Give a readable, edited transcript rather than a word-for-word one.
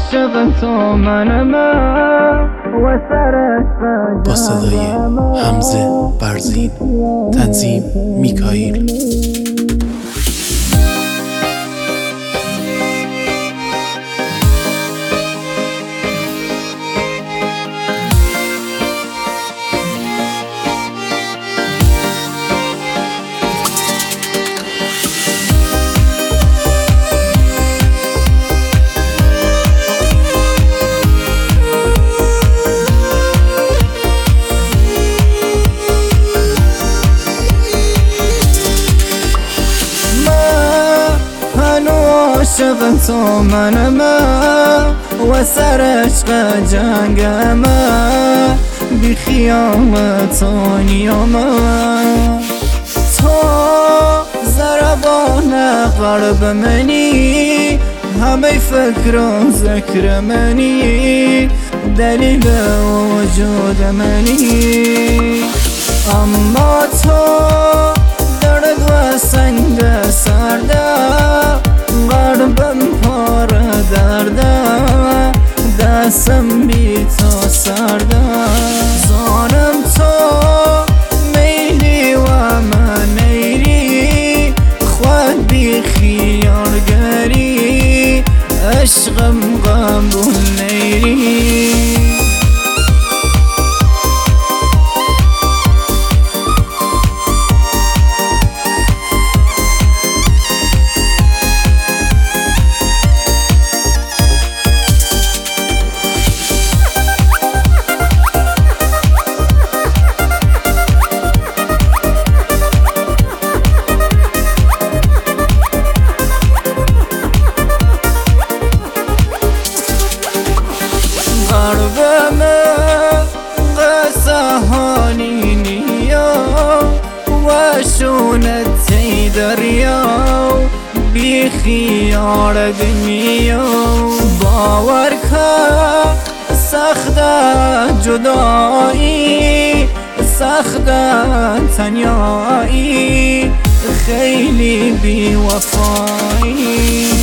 عاشق تو منم و سرش با صدای حمزه برزین، تنظیم میکائیل. عاشق تو منم و سر عشق جنگم بی خیامتانیم تو ضربان قلب منی همه فکر و ذکر منی دلیل وجود منی اما تو درد و سنگ سرده قلبم پر درده دستم بی تو سرده زانم تو میلی و من نیری خود بی خیالگری عشقم قبول نیری قلبم قصه حالینیا و شونتی دریا بی خیال دنیا باور کن سخت جدایی سخت تنیایی خیلی بی وفایی